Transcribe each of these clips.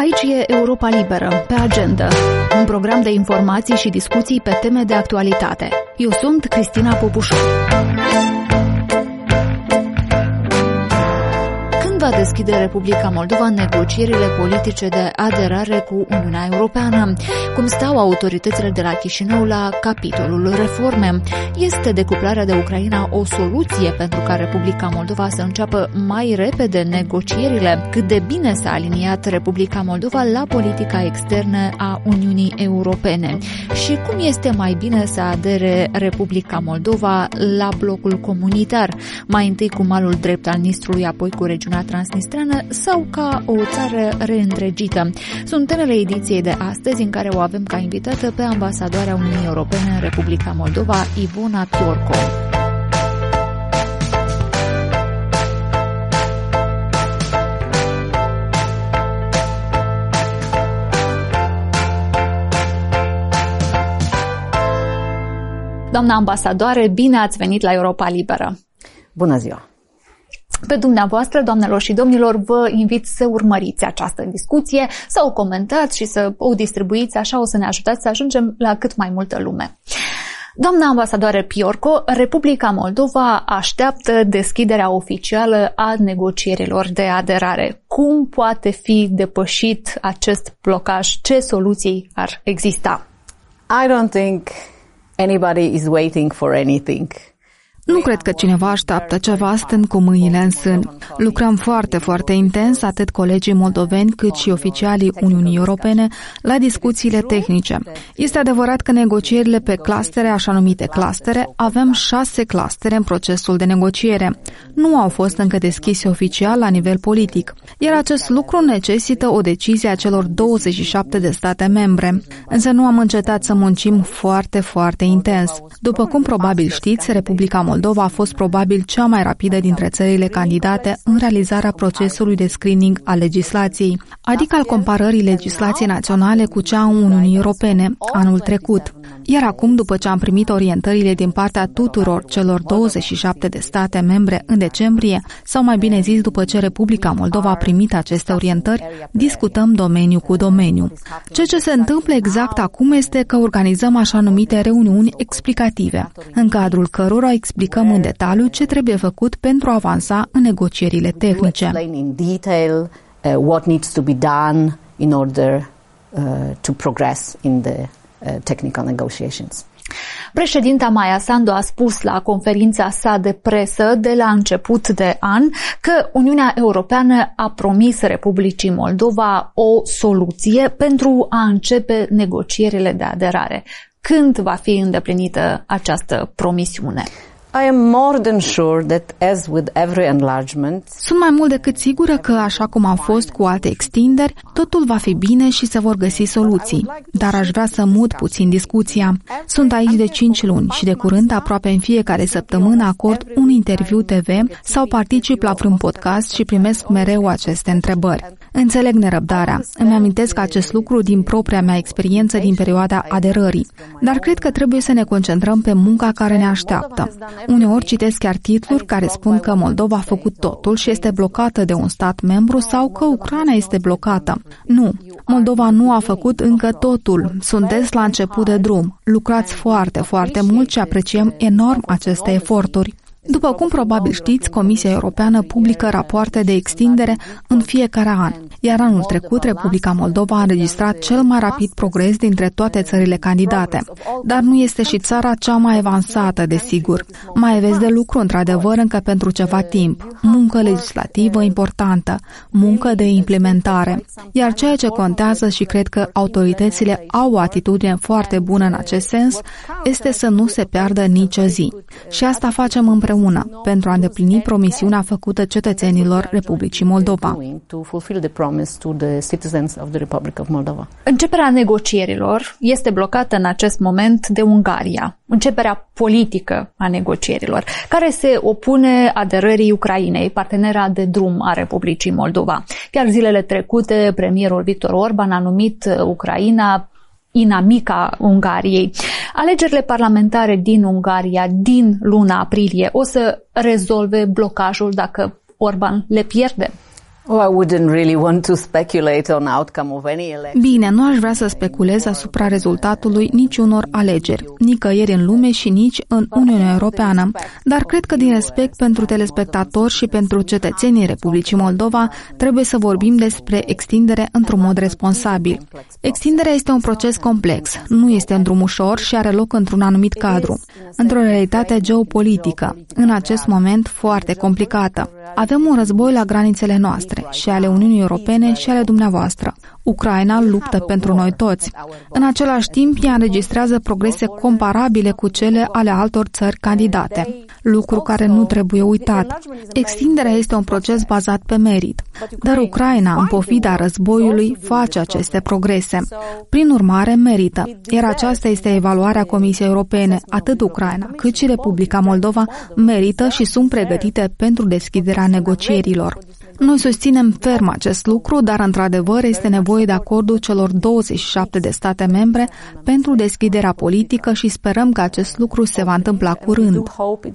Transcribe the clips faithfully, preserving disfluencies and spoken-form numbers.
Aici e Europa Liberă, pe agenda, un program de informații și discuții pe teme de actualitate. Eu sunt Cristina Popușor. Va deschide Republica Moldova negocierile politice de aderare cu Uniunea Europeană. Cum stau autoritățile de la Chișinău la capitolul reforme? Este decuplarea de Ucraina o soluție pentru ca Republica Moldova să înceapă mai repede negocierile? Cât de bine s-a aliniat Republica Moldova la politica externă a Uniunii Europene? Și cum este mai bine să adere Republica Moldova la blocul comunitar? Mai întâi cu malul drept al Nistrului, apoi cu regiunea transnistreană sau ca o țară reîntregită. Sunt temele ediției de astăzi, în care o avem ca invitată pe ambasadoarea Uniunii Europene în Republica Moldova, Ivona Piorco. Doamna ambasadoare, bine ați venit la Europa Liberă! Bună ziua! Pe dumneavoastră, doamnelor și domnilor, vă invit să urmăriți această discuție, să o comentați și să o distribuiți, așa o să ne ajutați să ajungem la cât mai multă lume. Doamna ambasadoare Piorco, Republica Moldova așteaptă deschiderea oficială a negocierilor de aderare. Cum poate fi depășit acest blocaj? Ce soluții ar exista? I don't think anybody is waiting for anything. Nu cred că cineva așteaptă ceva stând cu mâinile în sân. Lucrăm foarte, foarte intens, atât colegii moldoveni cât și oficialii Uniunii Europene, la discuțiile tehnice. Este adevărat că negocierile pe clustere, așa numite clustere, avem șase clustere în procesul de negociere. Nu au fost încă deschise oficial la nivel politic, iar acest lucru necesită o decizie a celor douăzeci și șapte de state membre. Însă nu am încetat să muncim foarte, foarte intens. După cum probabil știți, Republica Moldova a fost probabil cea mai rapidă dintre țările candidate în realizarea procesului de screening al legislației, adică al comparării legislației naționale cu cea a Uniunii Europene anul trecut. Iar acum, după ce am primit orientările din partea tuturor celor douăzeci și șapte de state membre în decembrie, sau mai bine zis, după ce Republica Moldova a primit aceste orientări, discutăm domeniu cu domeniu. Ceea ce se întâmplă exact acum este că organizăm așa numite reuniuni explicative, în cadrul cărora explicăm în detaliu ce trebuie făcut pentru a avansa în negocierile tehnice. Technical negotiations. Președinta Maia Sandu a spus la conferința sa de presă de la început de an că Uniunea Europeană a promis Republicii Moldova o soluție pentru a începe negocierile de aderare. Când va fi îndeplinită această promisiune? I am more than sure that, as with every enlargement, Sunt mai mult decât sigură că, așa cum a fost cu alte extinderi, totul va fi bine și se vor găsi soluții. Dar aș vrea să mut puțin discuția. Sunt aici de cinci luni și de curând, aproape în fiecare săptămână, acord un interviu T V sau particip la vreun podcast și primesc mereu aceste întrebări. Înțeleg nerăbdarea. Îmi amintesc acest lucru din propria mea experiență din perioada aderării. Dar cred că trebuie să ne concentrăm pe munca care ne așteaptă. Uneori citesc chiar titluri care spun că Moldova a făcut totul și este blocată de un stat membru sau că Ucraina este blocată. Nu, Moldova nu a făcut încă totul. Sunteți la început de drum. Lucrați foarte, foarte mult și apreciem enorm aceste eforturi. După cum probabil știți, Comisia Europeană publică rapoarte de extindere în fiecare an, iar anul trecut Republica Moldova a înregistrat cel mai rapid progres dintre toate țările candidate. Dar nu este și țara cea mai avansată, desigur. Mai aveți de lucru, într-adevăr, încă pentru ceva timp. Muncă legislativă importantă, muncă de implementare. Iar ceea ce contează, și cred că autoritățile au o atitudine foarte bună în acest sens, este să nu se piardă nicio zi. Și asta facem împreună. pentru a îndeplini promisiunea făcută cetățenilor Republicii Moldova. Începerea negocierilor este blocată în acest moment de Ungaria. Începerea politică a negocierilor, care se opune aderării Ucrainei, partenera de drum a Republicii Moldova. Chiar zilele trecute, premierul Victor Orban a numit Ucraina inamica Ungariei. Alegerile parlamentare din Ungaria din luna aprilie o să rezolve blocajul dacă Orban le pierde? Oh, I wouldn't really want to speculate on outcome of any election. Bine, nu aș vrea să speculez asupra rezultatului niciunor alegeri, nicăieri în lume și nici în Uniunea Europeană, dar cred că din respect pentru telespectatori și pentru cetățenii Republicii Moldova trebuie să vorbim despre extindere într-un mod responsabil. Extinderea este un proces complex, nu este un drum ușor și are loc într-un anumit cadru, într-o realitate geopolitică, în acest moment foarte complicată. Avem un război la granițele noastre, și ale Uniunii Europene și ale dumneavoastră. Ucraina luptă pentru noi toți. În același timp, ea înregistrează progrese comparabile cu cele ale altor țări candidate, lucru care nu trebuie uitat. Extinderea este un proces bazat pe merit, dar Ucraina, în pofida războiului, face aceste progrese. Prin urmare, merită, iar aceasta este evaluarea Comisiei Europene. Atât Ucraina, cât și Republica Moldova merită și sunt pregătite pentru deschiderea negocierilor. Noi susținem ferm acest lucru, dar într-adevăr este nevoie de acordul celor douăzeci și șapte de state membre pentru deschiderea politică și sperăm că acest lucru se va întâmpla curând.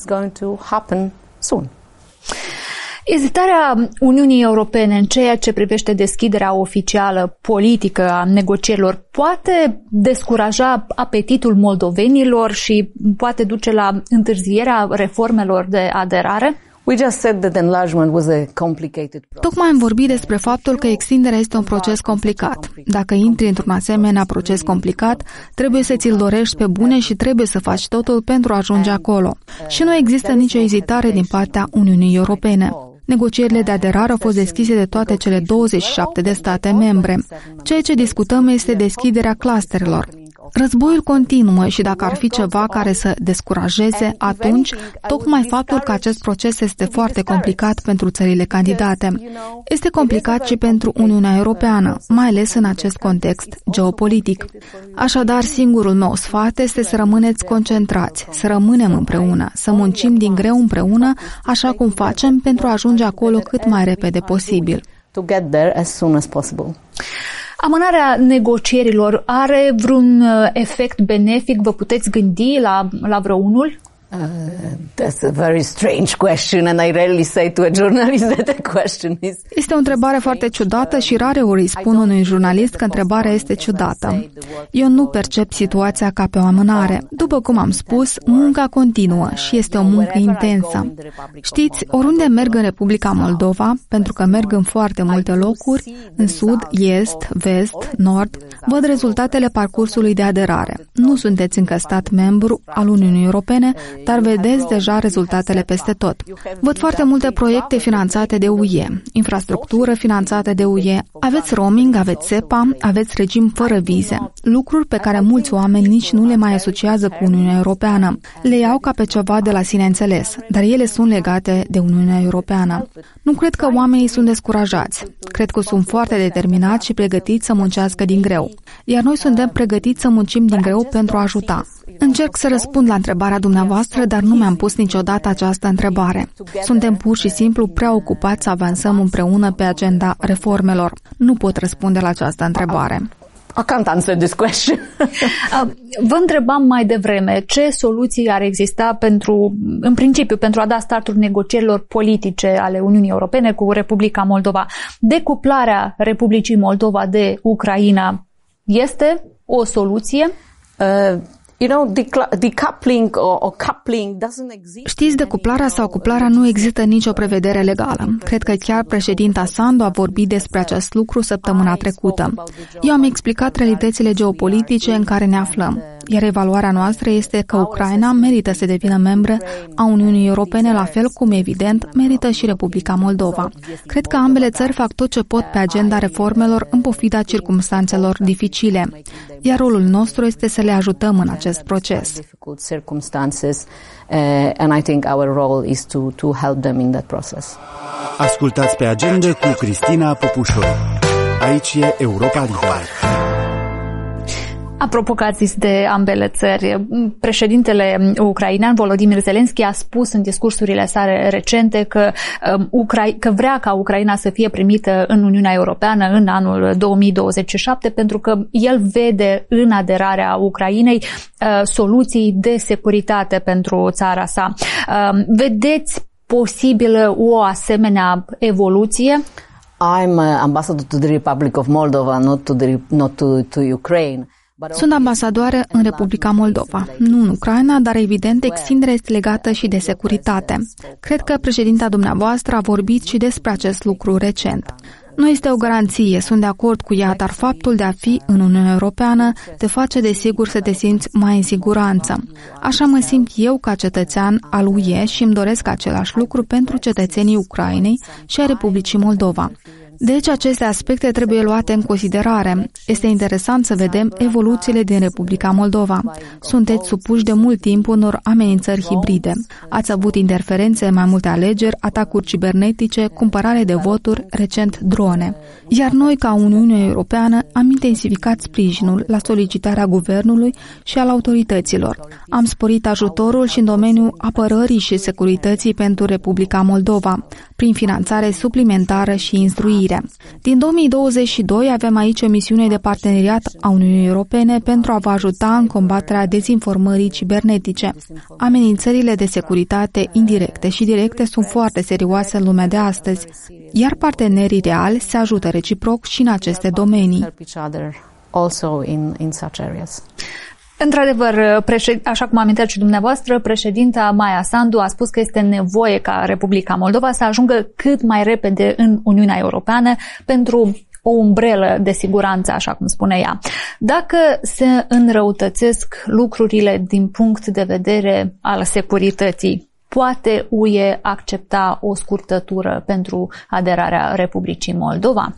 Ezitarea Uniunii Europene în ceea ce privește deschiderea oficială politică a negocierilor poate descuraja apetitul moldovenilor și poate duce la întârzierea reformelor de aderare? Tocmai am vorbit despre faptul că extinderea este un proces complicat. Dacă intri într-un asemenea proces complicat, trebuie să ți-l dorești pe bune și trebuie să faci totul pentru a ajunge acolo. Și nu există nicio ezitare din partea Uniunii Europene. Negocierile de aderare au fost deschise de toate cele douăzeci și șapte de state membre. Ceea ce discutăm este deschiderea clusterelor. Războiul continuă și dacă ar fi ceva care să descurajeze, atunci tocmai faptul că acest proces este foarte complicat pentru țările candidate. Este complicat și pentru Uniunea Europeană, mai ales în acest context geopolitic. Așadar, singurul meu sfat este să rămâneți concentrați, să rămânem împreună, să muncim din greu împreună, așa cum facem pentru a ajunge acolo cât mai repede posibil. Amânarea negocierilor are vreun efect benefic? Vă puteți gândi la, la vreunul? Uh, that's a very strange question and I rarely say to a journalist that the question is... Este o întrebare foarte ciudată și rare ori îi spun unui jurnalist că întrebarea este ciudată. Eu nu percep situația ca pe o amânare. După cum am spus, munca continuă și este o muncă intensă. Știți, oriunde merg în Republica Moldova, pentru că merg în foarte multe locuri, în sud, est, vest, nord, văd rezultatele parcursului de aderare. Nu sunteți încă stat membru al Uniunii Europene, dar vedeți deja rezultatele peste tot. Văd foarte multe proiecte finanțate de U E, infrastructură finanțată de U E, aveți roaming, aveți SEPA, aveți regim fără vize, lucruri pe care mulți oameni nici nu le mai asociază cu Uniunea Europeană. Le iau ca pe ceva de la sine înțeles, dar ele sunt legate de Uniunea Europeană. Nu cred că oamenii sunt descurajați. Cred că sunt foarte determinați și pregătiți să muncească din greu. Iar noi suntem pregătiți să muncim din greu pentru a ajuta. Încerc să răspund la întrebarea dumneavoastră, dar nu mi-am pus niciodată această întrebare. Suntem pur și simplu prea ocupați să avansăm împreună pe agenda reformelor. Nu pot răspunde la această întrebare. I can't answer this question. Vă întrebam mai devreme ce soluții ar exista pentru, în principiu, pentru a da startul negocierilor politice ale Uniunii Europene cu Republica Moldova. Decuplarea Republicii Moldova de Ucraina este o soluție? Uh... You know, decoupling or coupling doesn't exist. Știți, decuplarea sau cuplarea nu există nicio prevedere legală. Cred că chiar președinta Sandu a vorbit despre acest lucru săptămâna trecută. Eu am explicat realitățile geopolitice în care ne aflăm, iar evaluarea noastră este că Ucraina merită să devină membră a Uniunii Europene, la fel cum, evident, merită și Republica Moldova. Cred că ambele țări fac tot ce pot pe agenda reformelor în pofida circumstanțelor dificile, iar rolul nostru este să le ajutăm în acest proces. Ascultați pe agenda cu Cristina Popușoi. Aici e Europa Liberă. Apropo că ați zis de ambele țări, președintele ucrainean Volodymyr Zelensky a spus în discursurile sale recente că, um, Ucra- că vrea ca Ucraina să fie primită în Uniunea Europeană în anul două mii douăzeci și șapte pentru că el vede în aderarea Ucrainei uh, soluții de securitate pentru țara sa. Uh, vedeți posibilă o asemenea evoluție? I'm uh, ambassador to the Republic of Moldova, not to the not to, to Ukraine. Sunt ambasadoare în Republica Moldova, nu în Ucraina, dar evident extinderea este legată și de securitate. Cred că președinta dumneavoastră a vorbit și despre acest lucru recent. Nu este o garanție, sunt de acord cu ea, dar faptul de a fi în Uniunea Europeană te face desigur să te simți mai în siguranță. Așa mă simt eu ca cetățean al U E și îmi doresc același lucru pentru cetățenii Ucrainei și a Republicii Moldova. Deci aceste aspecte trebuie luate în considerare. Este interesant să vedem evoluțiile din Republica Moldova. Sunteți supuși de mult timp unor amenințări hibride. Ați avut interferențe în mai multe alegeri, atacuri cibernetice, cumpărare de voturi, recent drone. Iar noi, ca Uniunea Europeană, am intensificat sprijinul la solicitarea guvernului și al autorităților. Am sporit ajutorul și în domeniul apărării și securității pentru Republica Moldova, prin finanțare suplimentară și instruire. Din două mii douăzeci și doi avem aici o misiune de parteneriat a Uniunii Europene pentru a vă ajuta în combaterea dezinformării cibernetice. Amenințările de securitate indirecte și directe sunt foarte serioase în lumea de astăzi, iar partenerii reali se ajută reciproc și în aceste domenii. Într-adevăr, așa cum aminteați și dumneavoastră, președinta Maia Sandu a spus că este nevoie ca Republica Moldova să ajungă cât mai repede în Uniunea Europeană pentru o umbrelă de siguranță, așa cum spune ea. Dacă se înrăutățesc lucrurile din punct de vedere al securității, poate U E accepta o scurtătură pentru aderarea Republicii Moldova?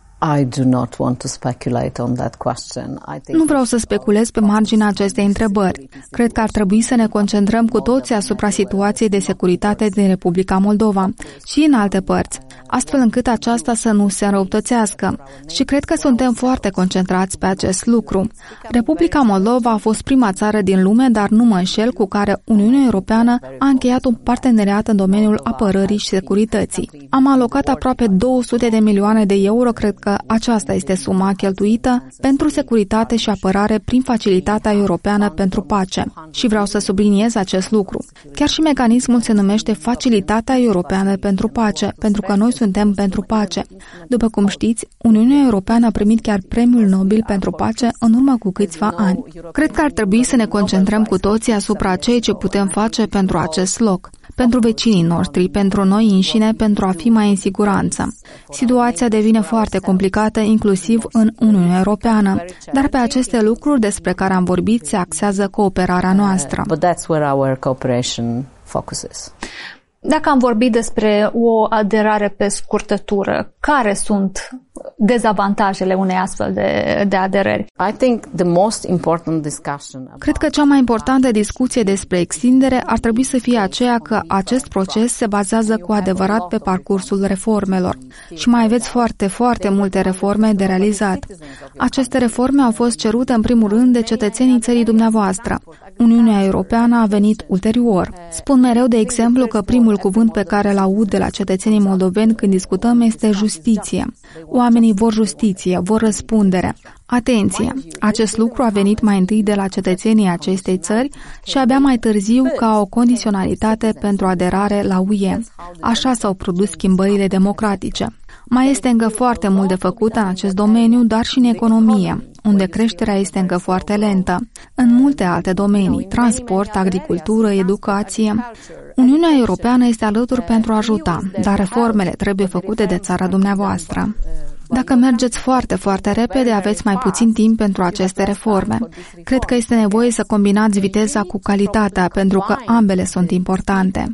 I do not want to speculate on that question. I think Nu vreau să speculez pe marginea acestei întrebări. Cred că ar trebui să ne concentrăm cu toții asupra situației de securitate din Republica Moldova și în alte părți, astfel încât aceasta să nu se înrăutățească. Și cred că suntem foarte concentrați pe acest lucru. Republica Moldova a fost prima țară din lume, dar nu mă înșel, cu care Uniunea Europeană a încheiat un parteneriat în domeniul apărării și securității. Am alocat aproape două sute de milioane de euro, cred că aceasta este suma cheltuită pentru securitate și apărare prin Facilitatea Europeană pentru Pace. Și vreau să subliniez acest lucru. Chiar și mecanismul se numește Facilitatea Europeană pentru Pace, pentru că noi suntem pentru pace. După cum știți, Uniunea Europeană a primit chiar Premiul Nobel pentru Pace în urmă cu câțiva ani. Cred că ar trebui să ne concentrăm cu toții asupra ceea ce putem face pentru acest loc, pentru vecinii noștri, pentru noi înșine, pentru a fi mai în siguranță. Situația devine foarte complicată, inclusiv în Uniunea Europeană, dar pe aceste lucruri despre care am vorbit se axează cooperarea noastră. But that's where our cooperation focuses. Dacă am vorbit despre o aderare pe scurtătură, care sunt dezavantajele unei astfel de, de aderări? I think the most important discussion. Cred că cea mai importantă discuție despre extindere ar trebui să fie aceea că acest proces se bazează cu adevărat pe parcursul reformelor. Și mai aveți foarte, foarte multe reforme de realizat. Aceste reforme au fost cerute în primul rând de cetățenii țării dumneavoastră. Uniunea Europeană a venit ulterior. Spun mereu, de exemplu, că primul cuvânt pe care îl aud de la cetățenii moldoveni când discutăm este justiție. Oamenii vor justiție, vor răspundere. Atenție! Acest lucru a venit mai întâi de la cetățenii acestei țări și abia mai târziu ca o condiționalitate pentru aderare la U E. Așa s-au produs schimbările democratice. Mai este încă foarte mult de făcut în acest domeniu, dar și în economie, unde creșterea este încă foarte lentă. În multe alte domenii, transport, agricultură, educație. Uniunea Europeană este alături pentru a ajuta, dar reformele trebuie făcute de țara dumneavoastră. Dacă mergeți foarte, foarte repede, aveți mai puțin timp pentru aceste reforme. Cred că este nevoie să combinați viteza cu calitatea, pentru că ambele sunt importante.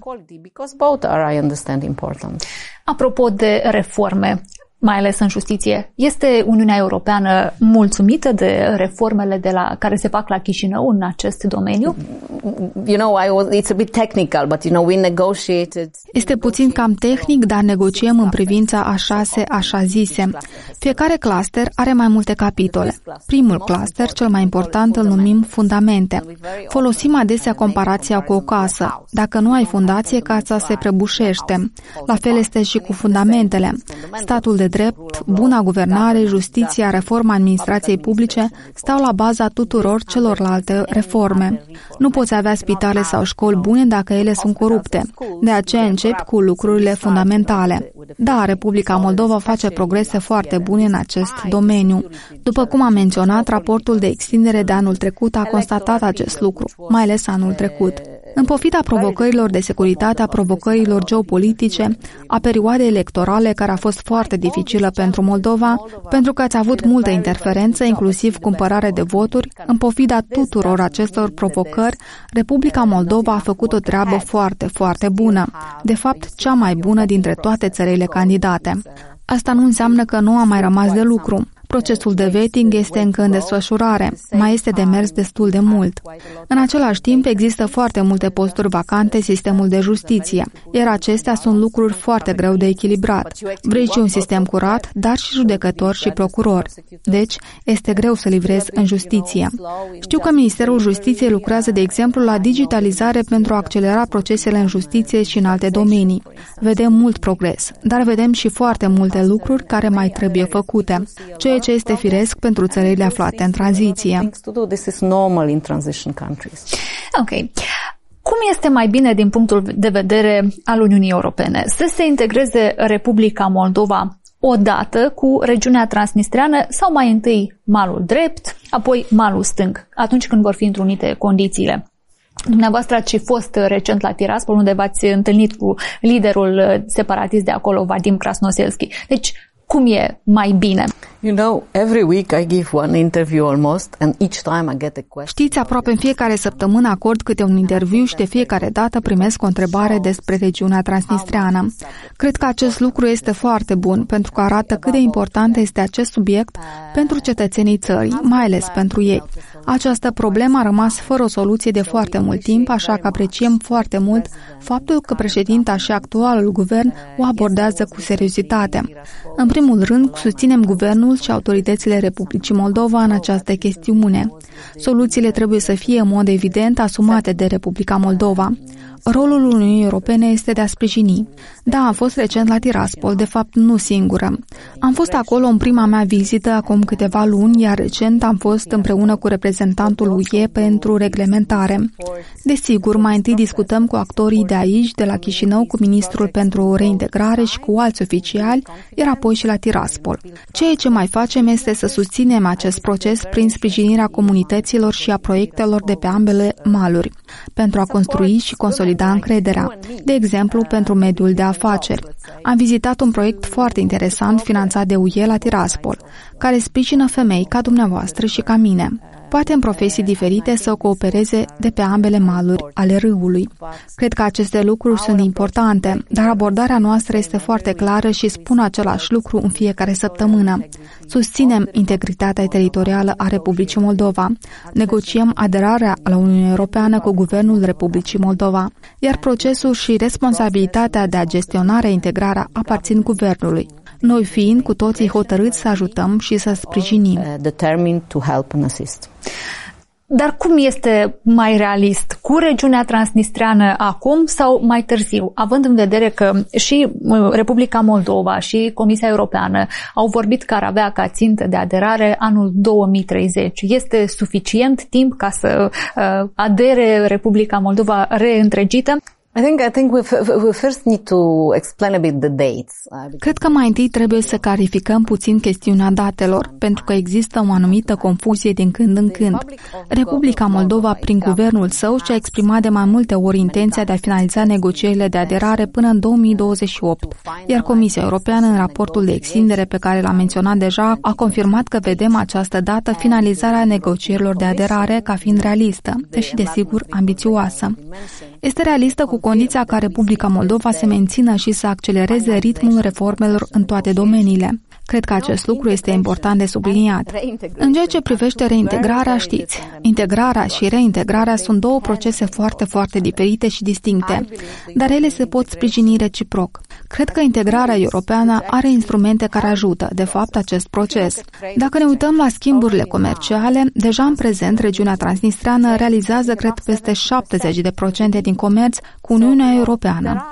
Apropo de reforme, mai ales în justiție, este Uniunea Europeană mulțumită de reformele de la care se fac la Chișinău în acest domeniu? You know, I was, it's a bit technical, but you know, we negotiated. Este puțin cam tehnic, dar negociem în privința a șase așa zise. Fiecare cluster are mai multe capitole. Primul cluster, cel mai important, îl numim fundamente. Folosim adesea comparația cu o casă. Dacă nu ai fundație, casa se prăbușește. La fel este și cu fundamentele. Statul de drept, buna guvernare, justiția, reforma administrației publice stau la baza tuturor celorlalte reforme. Nu poți avea spitale sau școli bune dacă ele sunt corupte. De aceea începi cu lucrurile fundamentale. Da, Republica Moldova face progrese foarte bune în acest domeniu. După cum am menționat, raportul de extindere de anul trecut a constatat acest lucru, mai ales anul trecut. În pofida provocărilor de securitate, a provocărilor geopolitice, a perioadei electorale care a fost foarte dificilă pentru Moldova, pentru că ați avut multă interferență, inclusiv cumpărare de voturi, în pofida tuturor acestor provocări, Republica Moldova a făcut o treabă foarte, foarte bună. De fapt, cea mai bună dintre toate țările candidate. Asta nu înseamnă că nu a mai rămas de lucru. Procesul de vetting este încă în desfășurare, mai este de mers destul de mult. În același timp, există foarte multe posturi vacante în sistemul de justiție, iar acestea sunt lucruri foarte greu de echilibrat. Vrei și un sistem curat, dar și judecători și procurori. Deci, este greu să livrezi în justiție. Știu că Ministerul Justiției lucrează, de exemplu, la digitalizare pentru a accelera procesele în justiție și în alte domenii. Vedem mult progres, dar vedem și foarte multe lucruri care mai trebuie făcute, ceea ce este firesc pentru țările aflate în tranziție. Ok. Cum este mai bine din punctul de vedere al Uniunii Europene să se integreze Republica Moldova odată cu regiunea transnistreană sau mai întâi malul drept, apoi malul stâng, atunci când vor fi întrunite condițiile? Dumneavoastră ați fost recent la Tiraspol, unde v-ați întâlnit cu liderul separatist de acolo, Vadim Krasnoselski. Deci, cum e mai bine? You know, every week I give one interview almost, and each time I get a question. Știți, aproape în fiecare săptămână acord câte un interviu și de fiecare dată primesc o întrebare despre regiunea transnistreană. Cred că acest lucru este foarte bun, pentru că arată cât de important este acest subiect pentru cetățenii țării, mai ales pentru ei. Această problemă a rămas fără o soluție de foarte mult timp, așa că apreciem foarte mult faptul că președinta și actualul guvern o abordează cu seriozitate. În primul rând, susținem guvernul și autoritățile Republicii Moldova în această chestiune. Soluțiile trebuie să fie în mod evident asumate de Republica Moldova. Rolul Uniunii Europene este de a sprijini. Da, am fost recent la Tiraspol, de fapt nu singură. Am fost acolo în prima mea vizită acum câteva luni, iar recent am fost împreună cu reprezentantul U E pentru reglementare. Desigur, mai întâi discutăm cu actorii de aici, de la Chișinău, cu ministrul pentru reintegrare și cu alți oficiali, iar apoi și la Tiraspol. Ceea ce mai facem este să susținem acest proces prin sprijinirea comunităților și a proiectelor de pe ambele maluri, pentru a construi și consolida încrederea, de exemplu pentru mediul de afaceri. Am vizitat un proiect foarte interesant finanțat de U E la Tiraspol, care sprijină femei ca dumneavoastră și ca mine, poate în profesii diferite, să coopereze de pe ambele maluri ale râului. Cred că aceste lucruri sunt importante, dar abordarea noastră este foarte clară și spun același lucru în fiecare săptămână. Susținem integritatea teritorială a Republicii Moldova, negociem aderarea la Uniunea Europeană cu Guvernul Republicii Moldova, iar procesul și responsabilitatea de a gestiona reintegrarea aparțin Guvernului, noi fiind cu toții hotărâți să ajutăm și să sprijinim. Dar cum este mai realist? Cu regiunea transnistreană acum sau mai târziu? Având în vedere că și Republica Moldova și Comisia Europeană au vorbit că ar avea ca țintă de aderare anul două mii treizeci. Este suficient timp ca să uh, adere Republica Moldova reîntregită? I think, I think we, we first need to explain a bit the dates. Cred că mai întâi trebuie să clarificăm puțin chestiunea datelor, pentru că există o anumită confuzie din când în când. Republica Moldova, prin guvernul său, și-a exprimat de mai multe ori intenția de a finaliza negocierile de aderare până în două mii douăzeci și opt, iar Comisia Europeană, în raportul de extindere pe care l-am menționat deja, a confirmat că vedem această dată, finalizarea negocierilor de aderare, ca fiind realistă, deși desigur ambițioasă. Este realistă cu condiția ca Republica Moldova să mențină și să accelereze ritmul reformelor în toate domeniile. Cred că acest lucru este important de subliniat. În ceea ce privește reintegrarea, știți, integrarea și reintegrarea sunt două procese foarte, foarte diferite și distincte, dar ele se pot sprijini reciproc. Cred că integrarea europeană are instrumente care ajută, de fapt, acest proces. Dacă ne uităm la schimburile comerciale, deja în prezent, regiunea transnistreană realizează, cred, peste șaptezeci la sută din comerț cu Uniunea Europeană.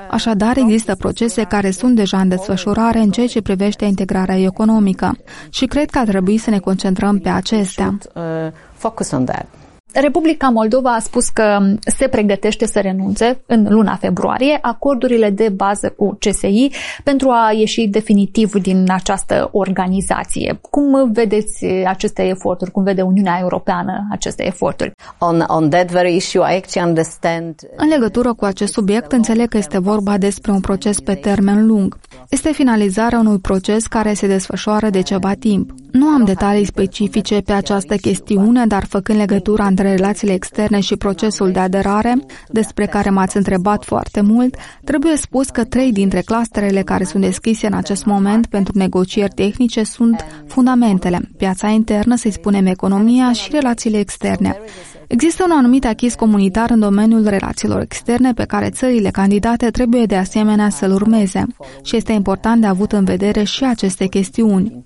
Așadar, există procese care sunt deja în desfășurare în ceea ce privește integrarea economică și cred că ar trebui să ne concentrăm pe acestea. Republica Moldova a spus că se pregătește să renunțe în luna februarie acordurile de bază cu C S I pentru a ieși definitiv din această organizație. Cum vedeți aceste eforturi? Cum vede Uniunea Europeană aceste eforturi? On, on that very issue, I actually understand... În legătură cu acest subiect, înțeleg că este vorba despre un proces pe termen lung. Este finalizarea unui proces care se desfășoară de ceva timp. Nu am detalii specifice pe această chestiune, dar făcând legătura între relațiile externe și procesul de aderare, despre care m-ați întrebat foarte mult, trebuie spus că trei dintre clusterele care sunt deschise în acest moment pentru negocieri tehnice sunt fundamentele, piața internă, să-i spunem economia și relațiile externe. Există un anumit achis comunitar în domeniul relațiilor externe pe care țările candidate trebuie de asemenea să-l urmeze și este important de avut în vedere și aceste chestiuni.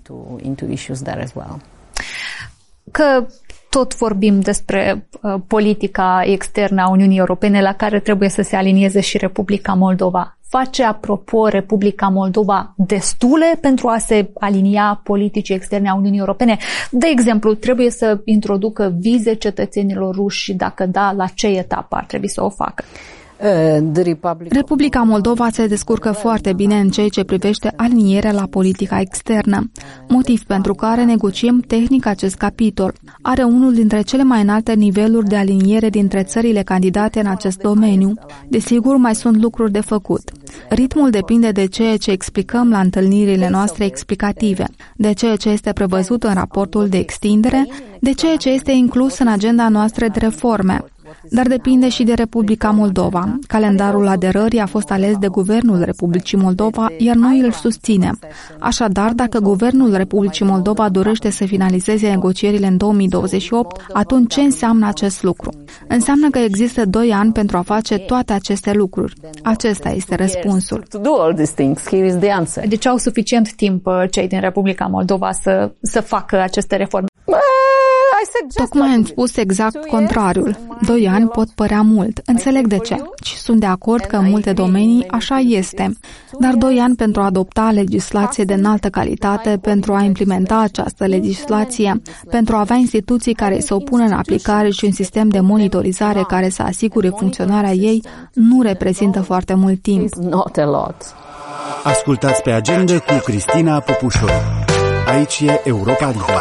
Că tot vorbim despre uh, politica externă a Uniunii Europene la care trebuie să se alinieze și Republica Moldova. Face, apropo, Republica Moldova destule pentru a se alinia politicii externe a Uniunii Europene? De exemplu, trebuie să introducă vize cetățenilor ruși și dacă da, la ce etapă ar trebui să o facă? Republica Moldova se descurcă foarte bine în ceea ce privește alinierea la politica externă, motiv pentru care negociem tehnic acest capitol. Are unul dintre cele mai înalte niveluri de aliniere dintre țările candidate în acest domeniu. Desigur, mai sunt lucruri de făcut. Ritmul depinde de ceea ce explicăm la întâlnirile noastre explicative, de ceea ce este prevăzut în raportul de extindere, de ceea ce este inclus în agenda noastră de reforme. Dar depinde și de Republica Moldova. Calendarul aderării a fost ales de Guvernul Republicii Moldova, iar noi îl susținem. Așadar, dacă Guvernul Republicii Moldova dorește să finalizeze negocierile în două mii douăzeci și opt, atunci ce înseamnă acest lucru? Înseamnă că există doi ani pentru a face toate aceste lucruri. Acesta este răspunsul. Deci au suficient timp cei din Republica Moldova să, să facă aceste reforme. Tocmai am spus exact contrariul. Doi ani pot părea mult. Înțeleg de ce. Și sunt de acord că în multe domenii așa este. Dar doi ani pentru a adopta legislație de înaltă calitate, pentru a implementa această legislație, pentru a avea instituții care să o pună în aplicare și un sistem de monitorizare care să asigure funcționarea ei, nu reprezintă foarte mult timp. Ascultați pe Agenda cu Cristina Popușoi. Aici e Europa Liberă.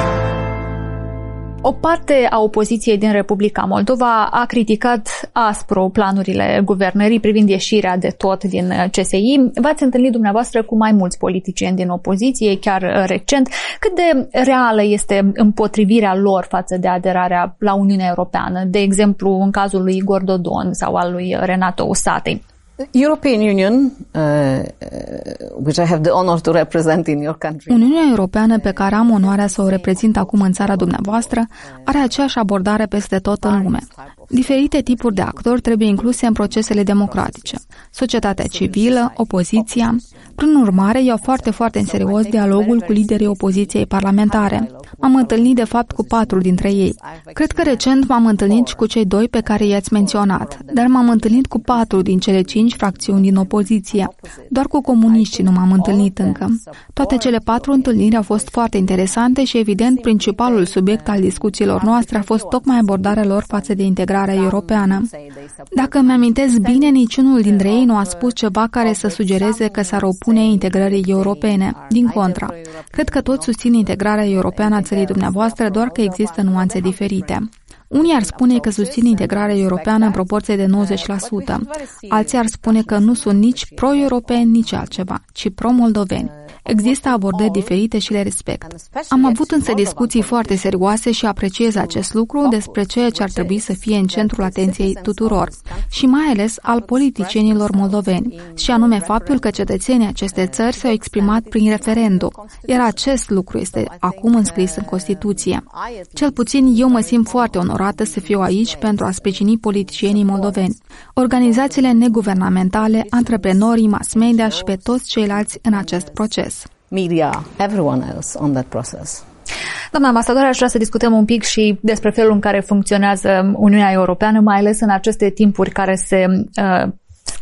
O parte a opoziției din Republica Moldova a criticat aspru planurile guvernării privind ieșirea de tot din C S I. V-ați întâlnit dumneavoastră cu mai mulți politicieni din opoziție, chiar recent. Cât de reală este împotrivirea lor față de aderarea la Uniunea Europeană, de exemplu în cazul lui Igor Dodon sau al lui Renato Usatăi? European Union, uh, which I have the honor to represent in your country. Uniunea Europeană, pe care am onoarea să o reprezint acum în țara dumneavoastră, are aceeași abordare peste tot în lume. Diferite tipuri de actori trebuie incluse în procesele democratice. Societatea civilă, opoziția. Prin urmare, iau foarte, foarte în serios dialogul cu liderii opoziției parlamentare. M-am întâlnit, de fapt, cu patru dintre ei. Cred că recent m-am întâlnit și cu cei doi pe care i-ați menționat, dar m-am întâlnit cu patru din cele cinci fracțiuni din opoziție. Doar cu comuniștii nu m-am întâlnit încă. Toate cele patru întâlniri au fost foarte interesante și, evident, principalul subiect al discuțiilor noastre a fost tocmai abordarea lor față de integrarea europeană. Dacă îmi amintesc bine, niciunul dintre ei nu a spus ceva care să sugereze că s-ar opune integrării europene. Din contra, cred că toți susțin integrarea europeană a țării dumneavoastră, doar că există nuanțe diferite. Unii ar spune că susțin integrarea europeană în proporție de nouăzeci la sută. Alții ar spune că nu sunt nici pro-europeni, nici altceva, ci pro-moldoveni. Există abordări diferite și le respect. Am avut însă discuții foarte serioase și apreciez acest lucru despre ceea ce ar trebui să fie în centrul atenției tuturor și mai ales al politicienilor moldoveni, și anume faptul că cetățenii acestei țări s-au exprimat prin referendum, iar acest lucru este acum înscris în Constituție. Cel puțin eu mă simt foarte onorată să fiu aici pentru a sprijini politicienii moldoveni, organizațiile neguvernamentale, antreprenorii, mass media și pe toți ceilalți în acest proces. Media, everyone else on that process. Doamna ambasador, aș vrea să discutăm un pic și despre felul în care funcționează Uniunea Europeană, mai ales în aceste timpuri care se uh,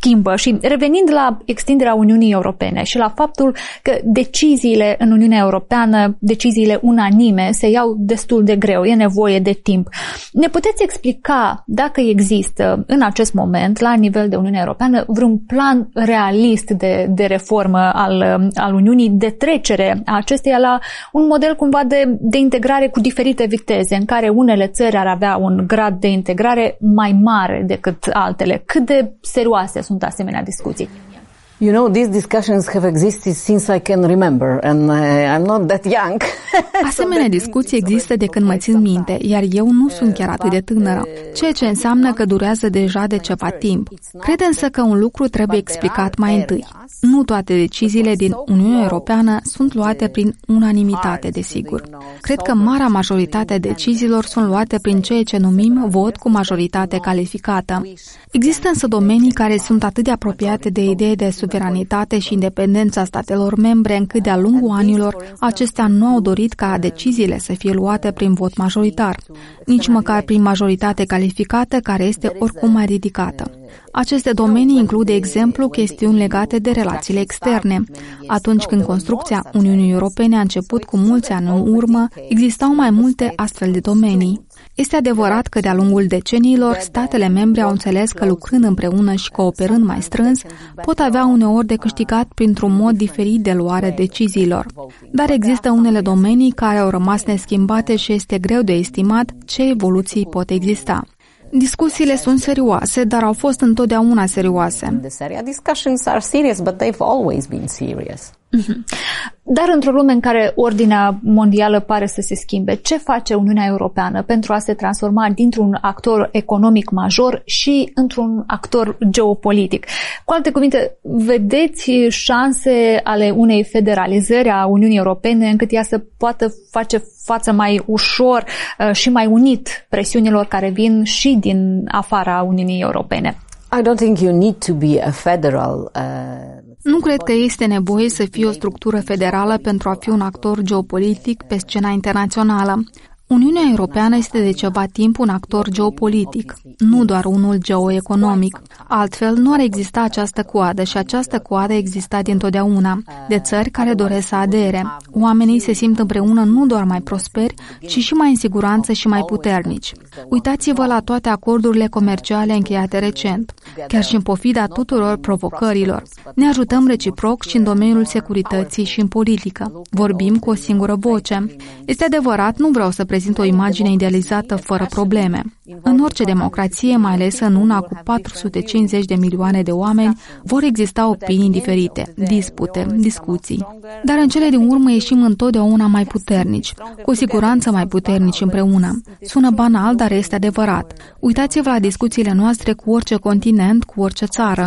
schimbă. Și revenind la extinderea Uniunii Europene și la faptul că deciziile în Uniunea Europeană, deciziile unanime, se iau destul de greu, e nevoie de timp. Ne puteți explica dacă există în acest moment, la nivel de Uniunea Europeană, vreun plan realist de, de reformă al, al Uniunii, de trecere a acesteia la un model cumva de, de integrare cu diferite viteze, în care unele țări ar avea un grad de integrare mai mare decât altele? Cât de serioase sunt asemenea discuții? You know, these discussions have existed since I can remember, and uh, I'm not that young. Asemenea discuții există de când mă țin minte, iar eu nu sunt chiar atât de tânără, ceea ce înseamnă că durează deja de ceva timp. Cred însă că un lucru trebuie explicat mai întâi. Nu toate deciziile din Uniunea Europeană sunt luate prin unanimitate, desigur. Cred că marea majoritate a deciziilor sunt luate prin ceea ce numim vot cu majoritate calificată. Există însă domenii care sunt atât de apropiate de ideea de suveranitate și independența statelor membre, încât de-a lungul anilor acestea nu au dorit ca deciziile să fie luate prin vot majoritar, nici măcar prin majoritate calificată, care este oricum mai ridicată. Aceste domenii includ, de exemplu, chestiuni legate de relațiile externe. Atunci când construcția Uniunii Europene a început cu mulți ani în urmă, existau mai multe astfel de domenii. Este adevărat că de-a lungul deceniilor, statele membre au înțeles că lucrând împreună și cooperând mai strâns, pot avea uneori de câștigat printr-un mod diferit de luare deciziilor. Dar există unele domenii care au rămas neschimbate și este greu de estimat ce evoluții pot exista. Discuțiile sunt serioase, dar au fost întotdeauna serioase. Discussions are serious, but they've always been serious. Dar într-o lume în care ordinea mondială pare să se schimbe, ce face Uniunea Europeană pentru a se transforma dintr-un actor economic major și într-un actor geopolitic? Cu alte cuvinte, vedeți șanse ale unei federalizări a Uniunii Europene încât ea să poată face față mai ușor și mai unit presiunilor care vin și din afara Uniunii Europene? I don't think you need to be a federal uh... Nu cred că este nevoie să fie o structură federală pentru a fi un actor geopolitic pe scena internațională. Uniunea Europeană este de ceva timp un actor geopolitic, nu doar unul geoeconomic. Altfel, nu ar exista această coadă și această coadă exista dintotdeauna, de țări care doresc să adere. Oamenii se simt împreună nu doar mai prosperi, ci și mai în siguranță și mai puternici. Uitați-vă la toate acordurile comerciale încheiate recent, chiar și în pofida tuturor provocărilor. Ne ajutăm reciproc și în domeniul securității și în politică. Vorbim cu o singură voce. Este adevărat, nu vreau să prezint o imagine idealizată fără probleme. În orice democrație, mai ales în una cu patru sute cincizeci de milioane de oameni, vor exista opinii diferite, dispute, discuții. Dar în cele din urmă ieșim întotdeauna mai puternici, cu siguranță mai puternici împreună. Sună banal, dar este adevărat. Uitați-vă la discuțiile noastre cu orice continent, cu orice țară.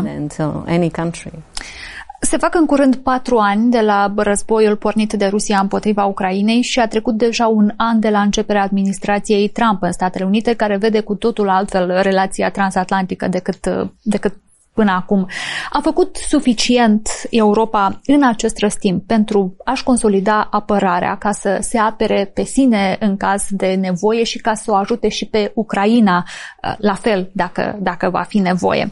Se fac în curând patru ani de la războiul pornit de Rusia împotriva Ucrainei și a trecut deja un an de la începerea administrației Trump în Statele Unite, care vede cu totul altfel relația transatlantică decât, decât până acum. A făcut suficient Europa în acest răstimp pentru a-și consolida apărarea, ca să se apere pe sine în caz de nevoie și ca să o ajute și pe Ucraina la fel, dacă, dacă va fi nevoie?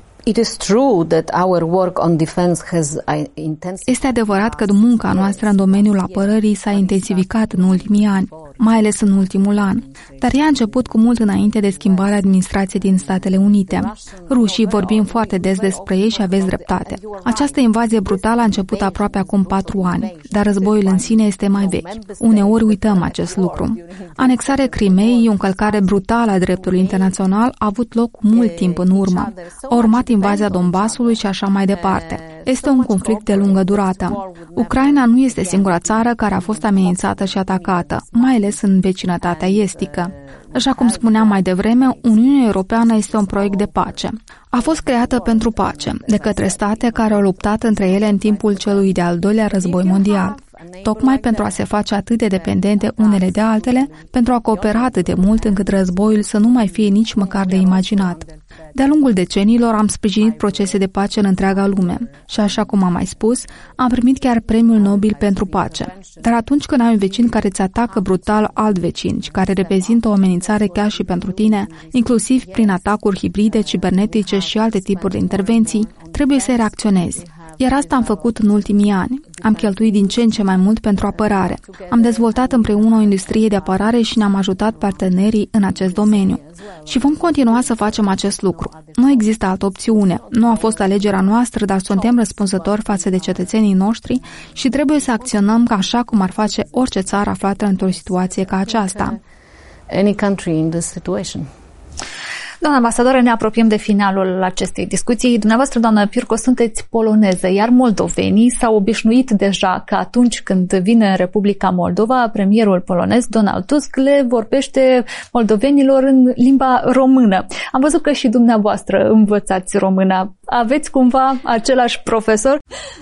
Este adevărat că munca noastră în domeniul apărării s-a intensificat în ultimii ani, mai ales în ultimul an, dar ea a început cu mult înainte de schimbarea administrației din Statele Unite. Rușii vorbim foarte des despre ei și aveți dreptate. Această invazie brutală a început aproape acum patru ani, dar războiul în sine este mai vechi. Uneori uităm acest lucru. Anexarea Crimeei, o încălcare brutală a dreptului internațional, a avut loc mult timp în urmă. A urmat invazia Donbasului și așa mai departe. Este un conflict de lungă durată. Ucraina nu este singura țară care a fost amenințată și atacată, mai ales în vecinătatea estică. Așa cum spuneam mai devreme, Uniunea Europeană este un proiect de pace. A fost creată pentru pace, de către state care au luptat între ele în timpul celui de-al doilea război mondial, tocmai pentru a se face atât de dependente unele de altele, pentru a coopera atât de mult încât războiul să nu mai fie nici măcar de imaginat. De-a lungul deceniilor am sprijinit procese de pace în întreaga lume și, așa cum am mai spus, am primit chiar premiul Nobel pentru pace. Dar atunci când ai un vecin care îți atacă brutal alt vecin și care reprezintă o amenințare chiar și pentru tine, inclusiv prin atacuri hibride, cibernetice și alte tipuri de intervenții, trebuie să reacționezi. Iar asta am făcut în ultimii ani. Am cheltuit din ce în ce mai mult pentru apărare. Am dezvoltat împreună o industrie de apărare și ne-am ajutat partenerii în acest domeniu. Și vom continua să facem acest lucru. Nu există altă opțiune. Nu a fost alegerea noastră, dar suntem răspunzători față de cetățenii noștri și trebuie să acționăm ca așa cum ar face orice țară aflată într-o situație ca aceasta. Any country in this situation. Doamna ambasadoră, ne apropiem de finalul acestei discuții. Dumneavoastră, doamnă Piurco, sunteți poloneză, iar moldovenii s-au obișnuit deja că atunci când vine în Republica Moldova, premierul polonez, Donald Tusk, le vorbește moldovenilor în limba română. Am văzut că și dumneavoastră învățați româna. Aveți cumva același profesor?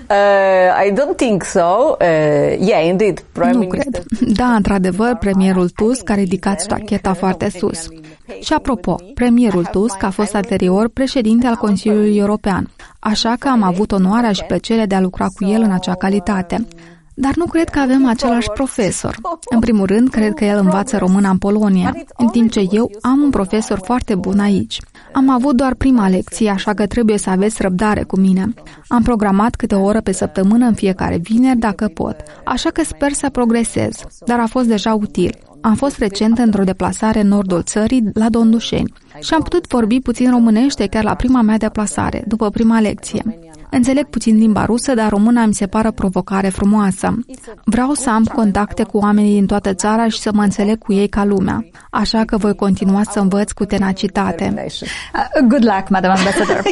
Uh, I don't think so. Uh, yeah, indeed. Prime nu Minister... cred. Da, într-adevăr, premierul Tusk a ridicat ștacheta foarte sus. Și apropo, premierul Tusk a fost anterior președinte al Consiliului European, așa că am avut onoarea și plăcerea de a lucra cu el în acea calitate. Dar nu cred că avem același profesor. În primul rând, cred că el învață româna în Polonia, în timp ce eu am un profesor foarte bun aici. Am avut doar prima lecție, așa că trebuie să aveți răbdare cu mine. Am programat câte o oră pe săptămână în fiecare vineri, dacă pot, așa că sper să progresez, dar a fost deja util. Am fost recent într-o deplasare în nordul țării, la Dondușeni, și am putut vorbi puțin românește chiar la prima mea deplasare, după prima lecție. Înțeleg puțin limba rusă, dar româna mi se pare provocare frumoasă. Vreau să am contacte cu oamenii din toată țara și să mă înțeleg cu ei ca lumea. Așa că voi continua să învăț cu tenacitate. Good luck, Madam Ambassador.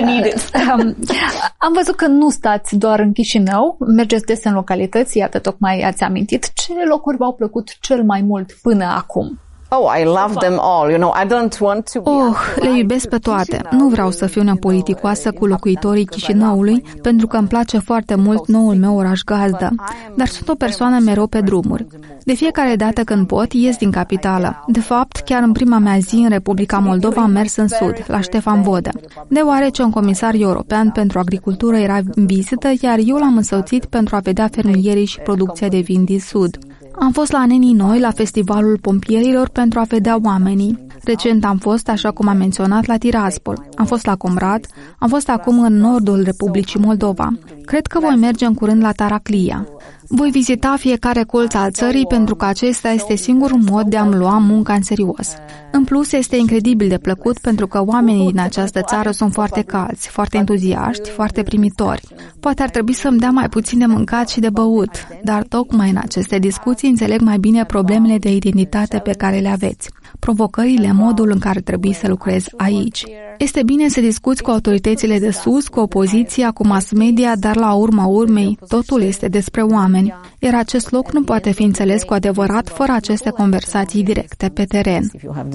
um, am văzut că nu stați doar în Chișinău, mergeți des în localități, iată, tocmai ați amintit. Ce locuri v-au plăcut cel mai mult până acum? Oh, I love them all. You know, I don't want to be... Oh, le iubesc pe toate. Nu vreau să fiu nepoliticoasă cu locuitorii Chișinăului, pentru că îmi place foarte mult noul meu oraș gazdă. Dar sunt o persoană mereu pe drumuri. De fiecare dată când pot, ies din capitală. De fapt, chiar în prima mea zi în Republica Moldova am mers în sud, la Ștefan Vodă, deoarece un comisar european pentru agricultură era în vizită, iar eu l-am însoțit pentru a vedea fermierii și producția de vin din sud. Am fost la Nenii Noi, la Festivalul Pompierilor, pentru a vedea oamenii. Recent am fost, așa cum am menționat, la Tiraspol. Am fost la Comrat, am fost acum în nordul Republicii Moldova. Cred că voi merge în curând la Taraclia. Voi vizita fiecare colț al țării pentru că acesta este singurul mod de a-mi lua munca în serios. În plus, este incredibil de plăcut pentru că oamenii din această țară sunt foarte calzi, foarte entuziaști, foarte primitori. Poate ar trebui să-mi dea mai puțin de mâncat și de băut, dar tocmai în aceste discuții înțeleg mai bine problemele de identitate pe care le aveți, provocările, modul în care trebuie să lucrez aici. Este bine să discuți cu autoritățile de sus, cu opoziția, cu mass media, dar la urma urmei, totul este despre oameni, iar acest loc nu poate fi înțeles cu adevărat fără aceste conversații directe pe teren.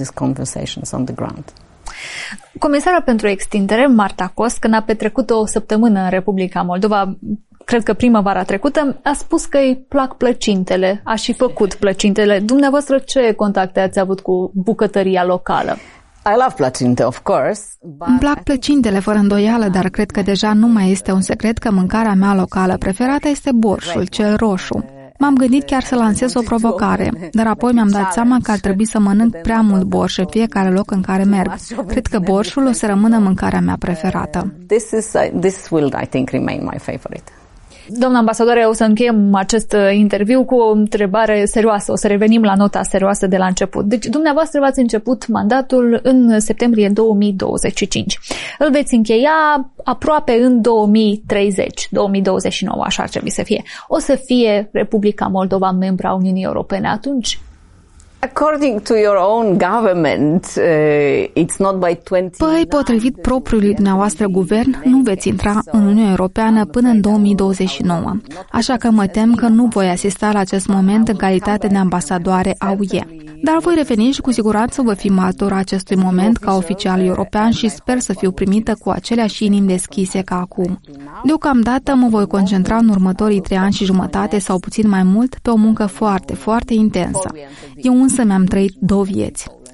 Comisara pentru extindere, Marta Kos, când a petrecut o săptămână în Republica Moldova, cred că primăvara trecută, a spus că îi plac plăcintele, a și făcut plăcintele. Dumneavoastră, ce contacte ați avut cu bucătăria locală? I love plăcinte, of course. Îmi plac plăcintele fără îndoială, dar cred că deja nu mai este un secret că mâncarea mea locală preferată este borșul, cel roșu. M-am gândit chiar să lansez o provocare, dar apoi mi-am dat seama că ar trebui să mănânc prea mult borș în fiecare loc în care merg. Cred că borșul o să rămână mâncarea mea preferată. This is, this will, I think, remain my favorite. Doamna ambasadore, o să încheiem acest interviu cu o întrebare serioasă. O să revenim la nota serioasă de la început. Deci, dumneavoastră v-ați început mandatul în septembrie două mii douăzeci și cinci. Îl veți încheia aproape în două mii treizeci, două mii douăzeci și nouă, așa ar trebui să fie. O să fie Republica Moldova membra Uniunii Europene atunci? According to your own government, uh, it's not by twenty. Păi, potrivit propriului dumneavoastră guvern, nu veți intra în Uniunea Europeană până în două mii douăzeci și nouă. Așa că mă tem că nu voi asista la acest moment în calitate de ambasadoare a U E. Dar voi reveni și cu siguranță voi fi martora acestui moment ca oficial european și sper să fiu primită cu aceleași inimi deschise ca acum. Deocamdată mă voi concentra în următorii trei ani și jumătate sau puțin mai mult pe o muncă foarte, foarte intensă. Eu însă mi-am trăit două vieți.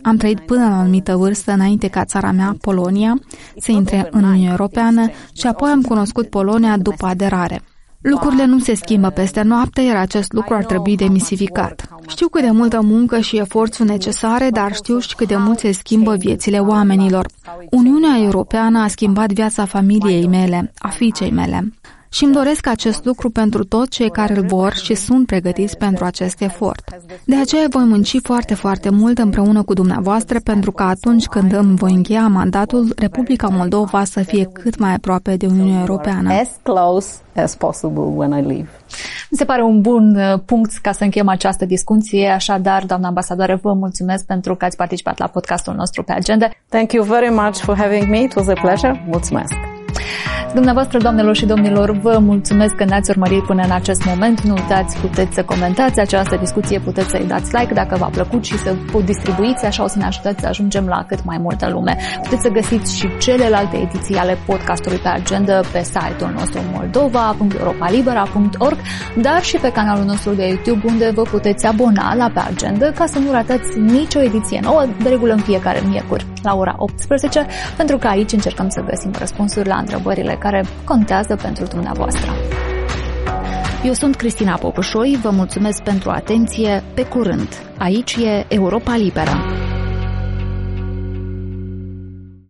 Am trăit până la o anumită vârstă înainte ca țara mea, Polonia, să intre în Uniunea Europeană și apoi am cunoscut Polonia după aderare. Lucrurile nu se schimbă peste noapte, iar acest lucru ar trebui demisificat. Știu cât de multă muncă și efort sunt necesare, dar știu și cât de mult se schimbă viețile oamenilor. Uniunea Europeană a schimbat viața familiei mele, a fiicei mele. Și îmi doresc acest lucru pentru toți cei care îl vor și sunt pregătiți pentru acest efort. De aceea voi munci foarte, foarte mult împreună cu dumneavoastră pentru că atunci când îmi voi încheia mandatul, Republica Moldova să fie cât mai aproape de Uniunea Europeană. As close as possible when I leave. Mi se pare un bun punct ca să încheiem această discuție, așadar, doamna ambasadoare, vă mulțumesc pentru că ați participat la podcastul nostru Pe Agenda. Thank you very much for having me. It was a pleasure. Mulțumesc. Dumneavoastră, doamnelor și domnilor, vă mulțumesc că ne-ați urmărit până în acest moment. Nu uitați, puteți să comentați această discuție, puteți să-i dați like dacă v-a plăcut și să o distribuiți, așa o să ne ajutați să ajungem la cât mai multă lume. Puteți să găsiți și celelalte ediții ale podcastului Pe Agenda pe site-ul nostru moldova punct europa libera punct org, dar și pe canalul nostru de YouTube, unde vă puteți abona la Pe Agenda ca să nu ratați nicio ediție nouă, de regulă în fiecare miercuri la ora optsprezece, pentru că aici încercăm să găsim răspunsuri la întrebările care contează pentru dumneavoastră. Eu sunt Cristina Popușoi, vă mulțumesc pentru atenție, pe curând. Aici e Europa Liberă.